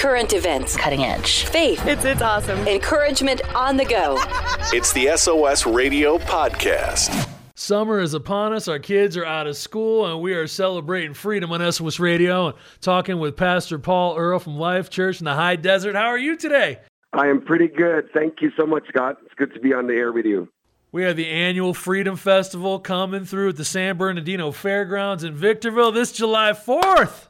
Current events. Cutting edge. Faith. It's awesome. Encouragement on the go. It's the SOS Radio Podcast. Summer is upon us. Our kids are out of school, and we are celebrating freedom on SOS Radio and talking with Pastor Paul Earle from Life Church in the High Desert. How are you today? I am pretty good. Thank you so much, Scott. It's good to be on the air with you. We have the annual Freedom Festival coming through at the San Bernardino Fairgrounds in Victorville this July 4th.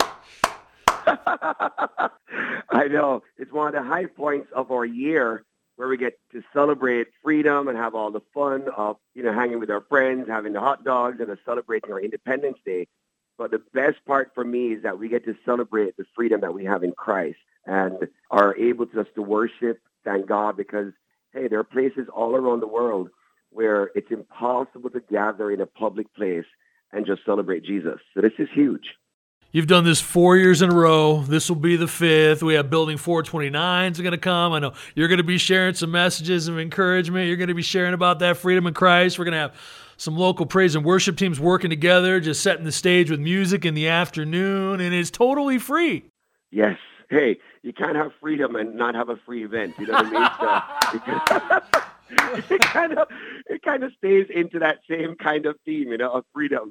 I know. It's one of the high points of our year where we get to celebrate freedom and have all the fun of, hanging with our friends, having the hot dogs and celebrating our Independence Day. But the best part for me is that we get to celebrate the freedom that we have in Christ and are able to worship, thank God, because, hey, there are places all around the world where it's impossible to gather in a public place and just celebrate Jesus. So this is huge. You've done this 4 years in a row. This will be the fifth. We have Building 429s are going to come. I know you're going to be sharing some messages of encouragement. You're going to be sharing about that freedom in Christ. We're going to have some local praise and worship teams working together, just setting the stage with music in the afternoon, and it's totally free. Yes. Hey, you can't have freedom and not have a free event. You know what I mean? So, it kind of stays into that same kind of theme, of freedom.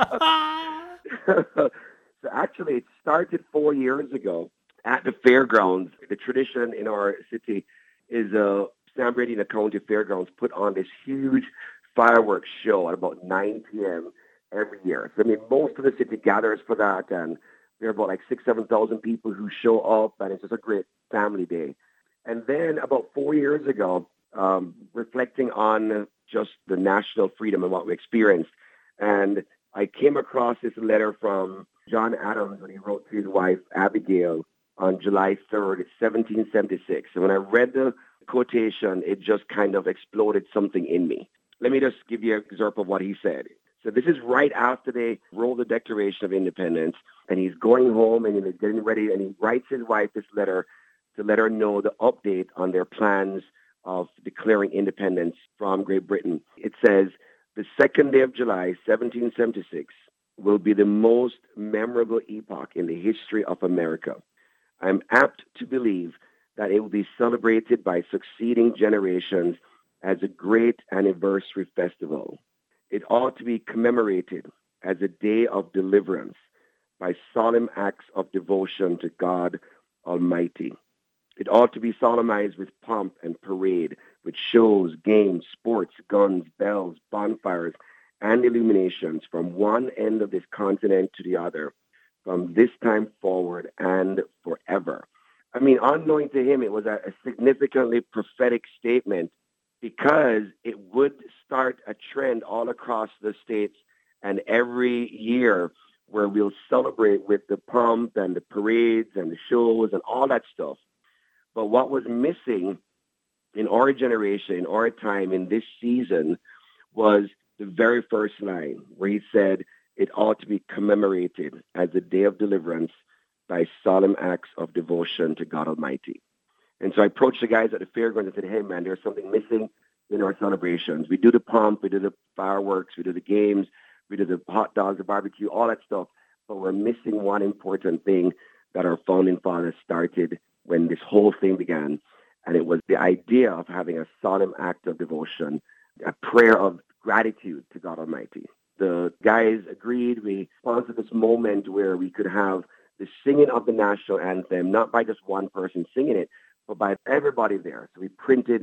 So actually, it started 4 years ago at the fairgrounds. The tradition in our city is San Bernardino County Fairgrounds put on this huge fireworks show at about 9 p.m. every year. So, most of the city gathers for that, and there are about 6,000-7,000 people who show up, and it's just a great family day. And then about 4 years ago, reflecting on just the national freedom and what we experienced, and I came across this letter from John Adams when he wrote to his wife, Abigail, on July 3rd, 1776. And when I read the quotation, it just kind of exploded something in me. Let me just give you an example of what he said. So this is right after they wrote the Declaration of Independence, and he's going home and he's getting ready, and he writes his wife this letter to let her know the update on their plans of declaring independence from Great Britain. It says, the second day of July, 1776, will be the most memorable epoch in the history of America. I am apt to believe that it will be celebrated by succeeding generations as a great anniversary festival. It ought to be commemorated as a day of deliverance by solemn acts of devotion to God Almighty. It ought to be solemnized with pomp and parade, with shows, games, sports, guns, bells, bonfires, and illuminations from one end of this continent to the other, from this time forward and forever. Unknowing to him, it was a significantly prophetic statement because it would start a trend all across the states and every year where we'll celebrate with the pomp and the parades and the shows and all that stuff. But what was missing in our generation, in our time, in this season, was the very first line where he said it ought to be commemorated as a day of deliverance by solemn acts of devotion to God Almighty. And so I approached the guys at the fairgrounds and said, hey, man, there's something missing in our celebrations. We do the pomp, we do the fireworks, we do the games, we do the hot dogs, the barbecue, all that stuff. But we're missing one important thing that our founding fathers started when this whole thing began. And it was the idea of having a solemn act of devotion, a prayer of gratitude to God Almighty. The guys agreed. We sponsored this moment where we could have the singing of the national anthem, not by just one person singing it, but by everybody there. So we printed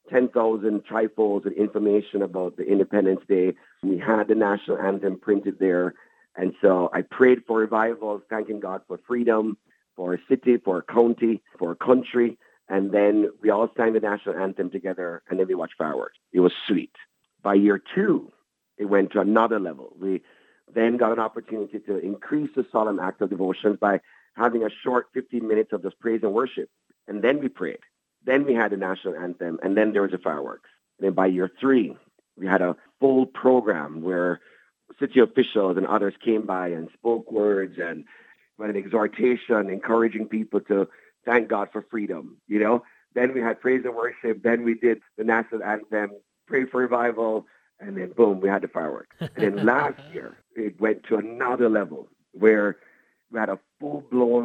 10,000 trifolds of information about the Independence Day. We had the national anthem printed there. And so I prayed for revival, thanking God for freedom, for our city, for our county, for our country. And then we all sang the national anthem together, and then we watched fireworks. It was sweet. By year 2, it went to another level. We then got an opportunity to increase the solemn act of devotion by having a short 15 minutes of just praise and worship. And then we prayed. Then we had the national anthem, and then there was the fireworks. And then by year 3, we had a full program where city officials and others came by and spoke words and had an exhortation, encouraging people to thank God for freedom, Then we had praise and worship. Then we did the national anthem, pray for revival, and then boom, we had the fireworks. And then last year, it went to another level where we had a full-blown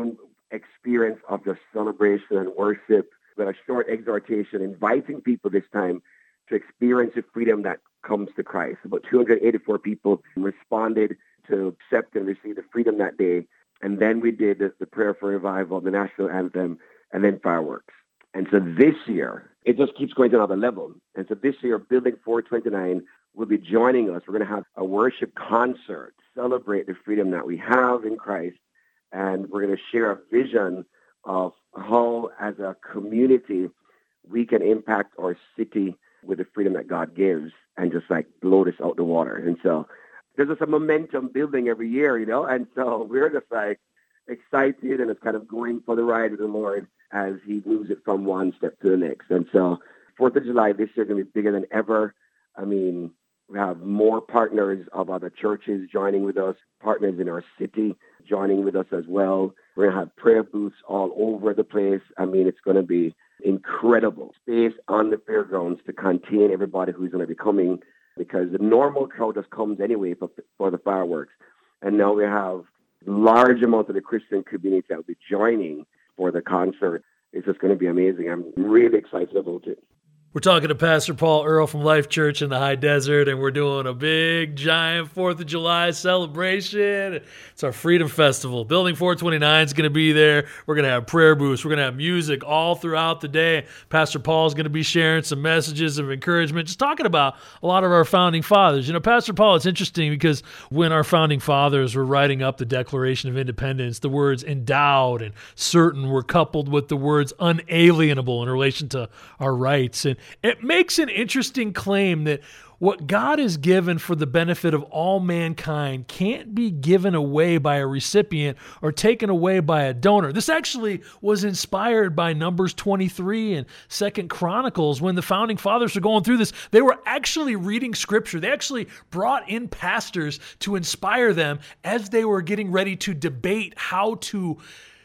experience of just celebration and worship with a short exhortation, inviting people this time to experience the freedom that comes to Christ. About 284 people responded to accept and receive the freedom that day. And then we did the prayer for revival, the national anthem, and then fireworks. And so this year, it just keeps going to another level. And so this year, Building 429 will be joining us. We're going to have a worship concert, celebrate the freedom that we have in Christ. And we're going to share a vision of how, as a community, we can impact our city with the freedom that God gives and just like blow this out the water. And so there's just a momentum building every year, and so we're just like excited, and it's kind of going for the ride with the Lord as he moves it from one step to the next. And so 4th of July this year is going to be bigger than ever. I mean, we have more partners of other churches joining with us, partners in our city joining with us as well. We're going to have prayer booths all over the place. I mean, it's going to be incredible space on the fairgrounds to contain everybody who's going to be coming, because the normal crowd just comes anyway for the fireworks. And now we have large amounts of the Christian community that will be joining for the concert. It's just going to be amazing. I'm really excited about it. We're talking to Pastor Paul Earl from Life Church in the High Desert, and we're doing a big, giant 4th of July celebration. It's our Freedom Festival. Building 429 is going to be there. We're going to have prayer booths. We're going to have music all throughout the day. Pastor Paul is going to be sharing some messages of encouragement, just talking about a lot of our founding fathers. Pastor Paul, it's interesting because when our founding fathers were writing up the Declaration of Independence, the words endowed and certain were coupled with the words unalienable in relation to our rights. And it makes an interesting claim that what God has given for the benefit of all mankind can't be given away by a recipient or taken away by a donor. This actually was inspired by Numbers 23 and 2 Chronicles. When the founding fathers were going through this, they were actually reading scripture. They actually brought in pastors to inspire them as they were getting ready to debate how to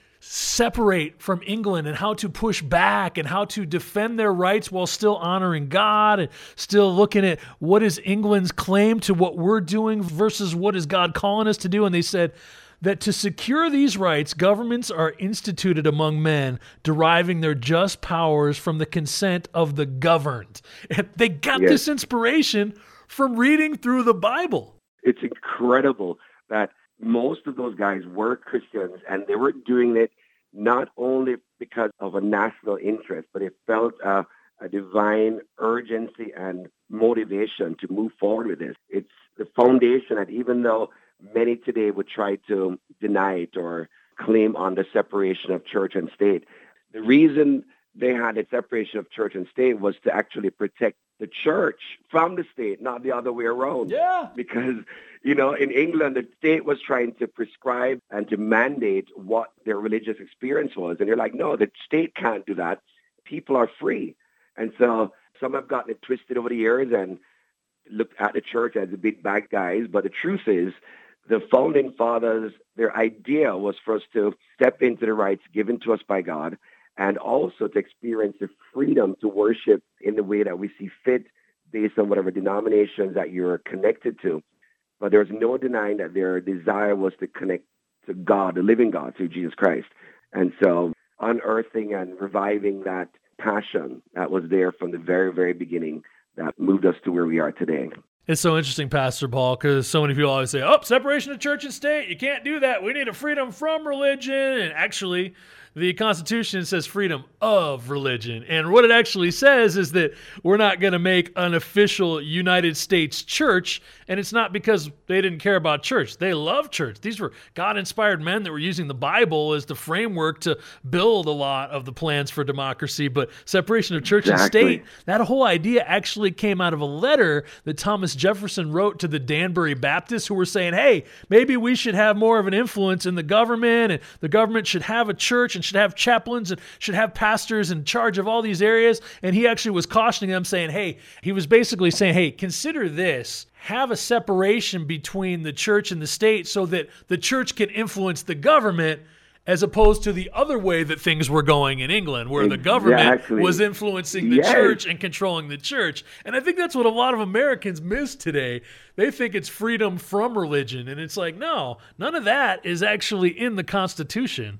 separate from England and how to push back and how to defend their rights while still honoring God and still looking at what is England's claim to what we're doing versus what is God calling us to do. And they said that to secure these rights, governments are instituted among men, deriving their just powers from the consent of the governed. And they got this inspiration from reading through the Bible. It's incredible that most of those guys were Christians, and they were doing it not only because of a national interest, but it felt a divine urgency and motivation to move forward with this. It's the foundation that even though many today would try to deny it or claim on the separation of church and state, the reason they had a separation of church and state was to actually protect the church from the state, not the other way around. Yeah. Because, in England, the state was trying to prescribe and to mandate what their religious experience was. And they're like, no, the state can't do that. People are free. And so some have gotten it twisted over the years and looked at the church as the big bad guys. But the truth is, the founding fathers, their idea was for us to step into the rights given to us by God, and also to experience the freedom to worship in the way that we see fit based on whatever denominations that you're connected to. But there's no denying that their desire was to connect to God, the living God, through Jesus Christ. And so unearthing and reviving that passion that was there from the very, very beginning that moved us to where we are today. It's so interesting, Pastor Paul, because so many people always say, separation of church and state, you can't do that. We need a freedom from religion. And actually, the Constitution says freedom of religion. And what it actually says is that we're not going to make an official United States church. And it's not because they didn't care about church. They love church. These were God-inspired men that were using the Bible as the framework to build a lot of the plans for democracy. But separation of church and state, that whole idea actually came out of a letter that Thomas Jefferson wrote to the Danbury Baptists, who were saying, hey, maybe we should have more of an influence in the government, and the government should have a church and should have chaplains and should have pastors in charge of all these areas. And he actually was cautioning them, saying, hey, he was basically saying, hey, consider this. Have a separation between the church and the state so that the church can influence the government, as opposed to the other way that things were going in England, where the government was influencing the church and controlling the church. And I think that's what a lot of Americans miss today. They think it's freedom from religion. And it's like, no, none of that is actually in the Constitution.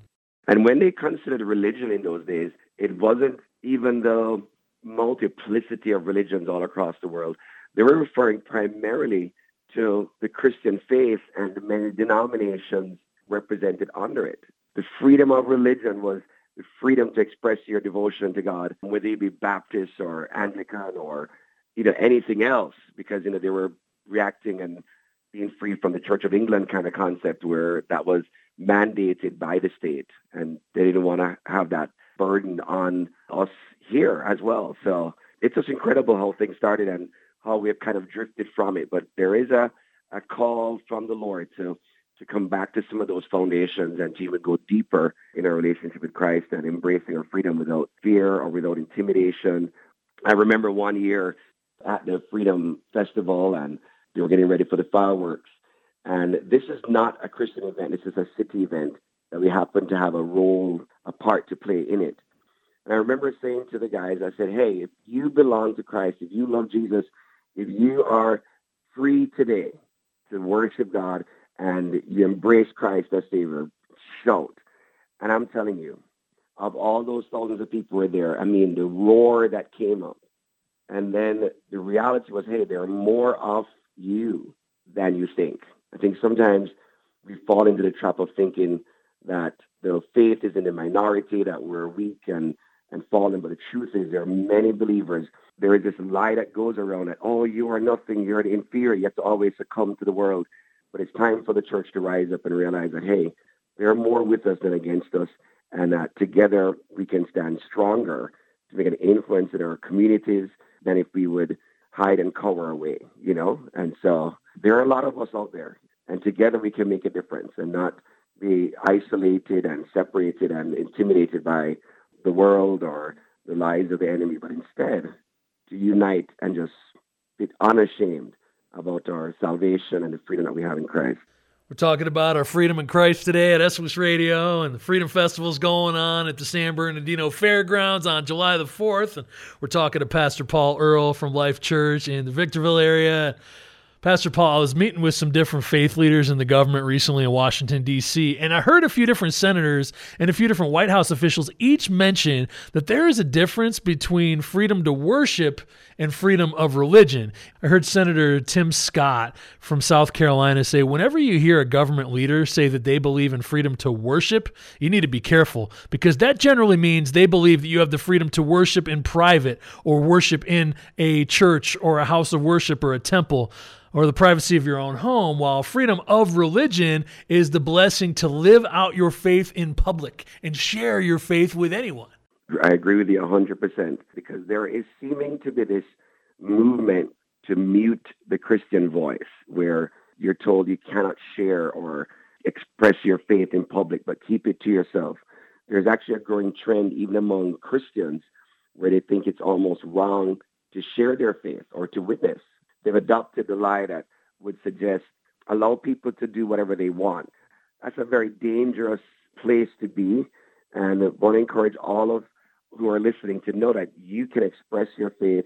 And when they considered religion in those days, it wasn't even the multiplicity of religions all across the world. They were referring primarily to the Christian faith and the many denominations represented under it. The freedom of religion was the freedom to express your devotion to God, whether you be Baptist or Anglican or anything else, because they were reacting and being free from the Church of England kind of concept where that was mandated by the state, and they didn't want to have that burden on us here as well. So it's just incredible how things started and how we have kind of drifted from it. But there is a call from the Lord to come back to some of those foundations and to even go deeper in our relationship with Christ and embracing our freedom without fear or without intimidation. I remember one year at the Freedom Festival, and they were getting ready for the fireworks. And this is not a Christian event. This is a city event that we happen to have a part to play in it. And I remember saying to the guys, I said, hey, if you belong to Christ, if you love Jesus, if you are free today to worship God and you embrace Christ as Savior, shout. And I'm telling you, of all those thousands of people were there, I mean, the roar that came up. And then the reality was, hey, there are more of you than you think. I think sometimes we fall into the trap of thinking that the faith is in the minority, that we're weak and fallen. But the truth is there are many believers. There is this lie that goes around that, oh, you are nothing, you're inferior, you have to always succumb to the world. But it's time for the church to rise up and realize that, hey, there are more with us than against us, and that together we can stand stronger to make an influence in our communities than if we would hide and cower away, And so there are a lot of us out there, and together we can make a difference and not be isolated and separated and intimidated by the world or the lies of the enemy, but instead to unite and just be unashamed about our salvation and the freedom that we have in Christ. We're talking about our freedom in Christ today at SOS Radio, and the Freedom Festival is going on at the San Bernardino Fairgrounds on July the 4th. And we're talking to Pastor Paul Earl from Life Church in the Victorville area. Pastor Paul, I was meeting with some different faith leaders in the government recently in Washington, D.C., and I heard a few different senators and a few different White House officials each mention that there is a difference between freedom to worship and freedom of religion. I heard Senator Tim Scott from South Carolina say, whenever you hear a government leader say that they believe in freedom to worship, you need to be careful, because that generally means they believe that you have the freedom to worship in private or worship in a church or a house of worship or a temple, or the privacy of your own home, while freedom of religion is the blessing to live out your faith in public and share your faith with anyone. I agree with you 100%, because there is seeming to be this movement to mute the Christian voice, where you're told you cannot share or express your faith in public, but keep it to yourself. There's actually a growing trend even among Christians where they think it's almost wrong to share their faith or to witness. They've adopted the lie that would suggest allow people to do whatever they want. That's a very dangerous place to be. And I want to encourage all of who are listening to know that you can express your faith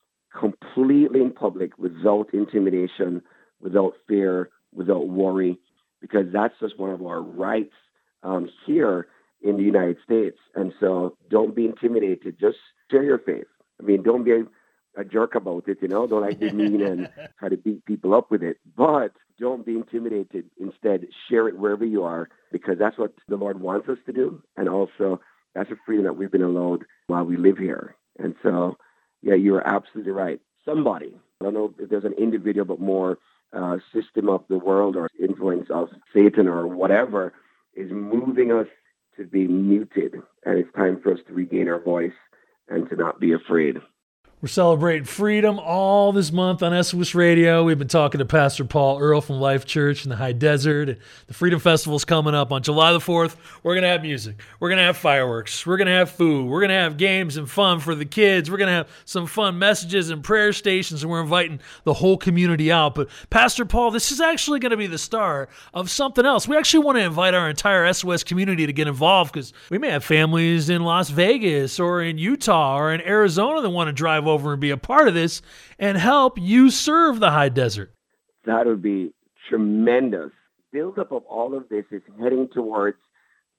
completely in public without intimidation, without fear, without worry, because that's just one of our rights here in the United States. And so don't be intimidated. Just share your faith. I mean, don't be a jerk about it, don't like be mean and try to beat people up with it, but don't be intimidated. Instead, share it wherever you are, because that's what the Lord wants us to do. And also that's a freedom that we've been allowed while we live here. And so, yeah, you're absolutely right. Somebody, I don't know if there's an individual, but more system of the world or influence of Satan or whatever is moving us to be muted. And it's time for us to regain our voice and to not be afraid. We're celebrating freedom all this month on SOS Radio. We've been talking to Pastor Paul Earl from Life Church in the High Desert. The Freedom Festival's coming up on July the 4th. We're going to have music. We're going to have fireworks. We're going to have food. We're going to have games and fun for the kids. We're going to have some fun messages and prayer stations, and we're inviting the whole community out. But Pastor Paul, this is actually going to be the start of something else. We actually want to invite our entire SOS community to get involved, because we may have families in Las Vegas or in Utah or in Arizona that want to drive over and be a part of this and help you serve the High Desert. That would be tremendous. Build up of all of this is heading towards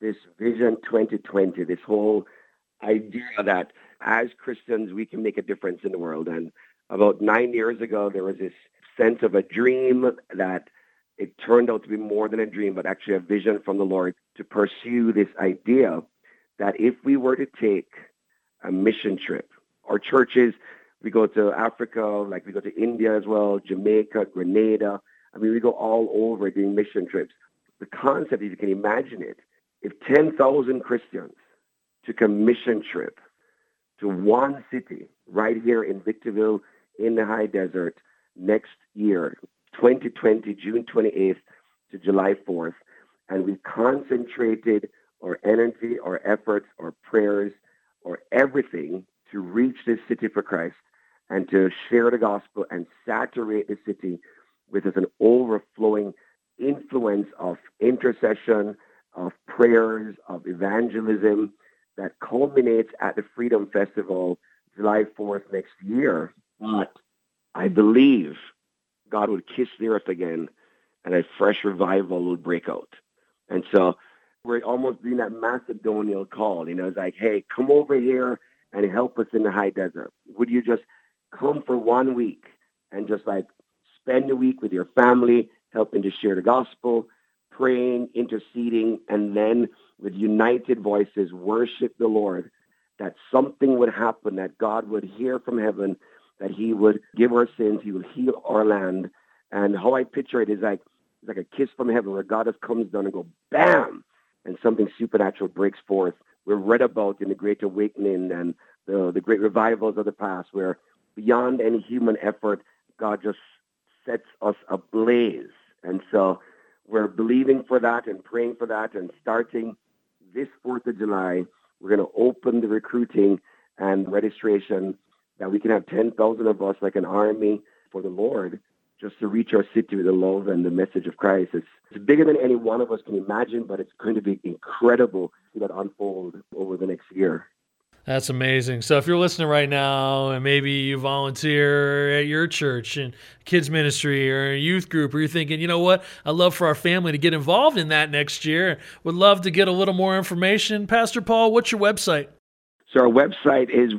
this Vision 2020, this whole idea that as Christians, we can make a difference in the world. And about 9 years ago, there was this sense of a dream that it turned out to be more than a dream, but actually a vision from the Lord to pursue this idea that if we were to take a mission trip, our churches, we go to Africa, like we go to India as well, Jamaica, Grenada. I mean, we go all over doing mission trips. The concept, if you can imagine it, if 10,000 Christians took a mission trip to one city right here in Victorville in the high desert next year, 2020, June 28th to July 4th, and we concentrated our energy, our efforts, our prayers, or everything to reach this city for Christ and to share the gospel and saturate the city with an overflowing influence of intercession, of prayers, of evangelism that culminates at the Freedom Festival July 4th next year. But I believe God would kiss the earth again and a fresh revival will break out. And so we're almost doing that Macedonian call. It's like, hey, come over here and help us in the high desert. Would you just come for 1 week and just like spend the week with your family, helping to share the gospel, praying, interceding, and then with united voices, worship the Lord, that something would happen, that God would hear from heaven, that he would give our sins, he would heal our land. And how I picture it is like a kiss from heaven where God just comes down and go, bam, and something supernatural breaks forth. We're read about in the Great Awakening and the great revivals of the past, where beyond any human effort, God just sets us ablaze. And so we're believing for that and praying for that. And starting this 4th of July, we're going to open the recruiting and registration that we can have 10,000 of us like an army for the Lord, just to reach our city with the love and the message of Christ. It's bigger than any one of us can imagine, but it's going to be incredible to see that unfold over the next year. That's amazing. So if you're listening right now and maybe you volunteer at your church and kids ministry or a youth group, or you're thinking, you know what, I'd love for our family to get involved in that next year, would love to get a little more information. Pastor Paul, what's your website? So our website is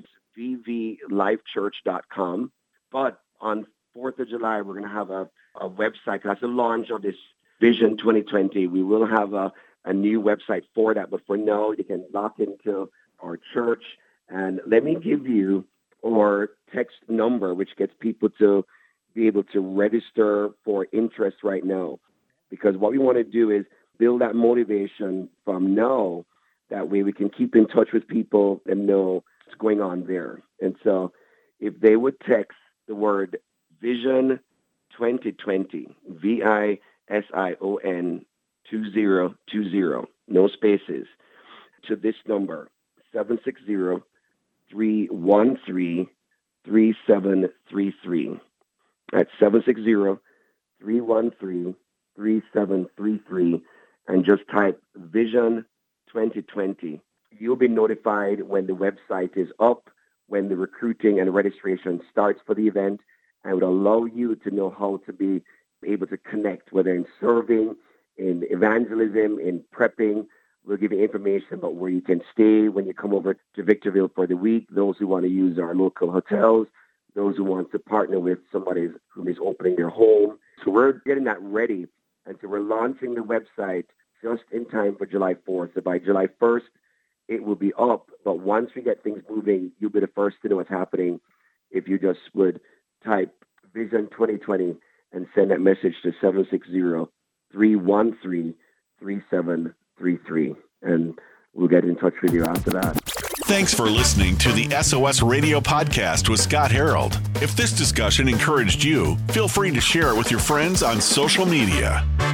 vvlifechurch.com, but on 4th of July, we're going to have a website. That's the launch of this Vision 2020. We will have a new website for that, but for now, you can log into our church. And let me give you our text number, which gets people to be able to register for interest right now. Because what we want to do is build that motivation from now. That way we can keep in touch with people and know what's going on there. And so if they would text the word Vision 2020, VISION 2020, no spaces, to this number, 760-313-3733. That's 760-313-3733. And just type Vision 2020. You'll be notified when the website is up, when the recruiting and registration starts for the event, and would allow you to know how to be able to connect, whether in serving, in evangelism, in prepping. We'll give you information about where you can stay when you come over to Victorville for the week, those who want to use our local hotels, those who want to partner with somebody who is opening their home. So we're getting that ready. And so we're launching the website just in time for July 4th. So by July 1st, it will be up. But once we get things moving, you'll be the first to know what's happening if you just would type Vision 2020 and send that message to 760-313-3733. And we'll get in touch with you after that. Thanks for listening to the SOS Radio Podcast with Scott Harold. If this discussion encouraged you, feel free to share it with your friends on social media.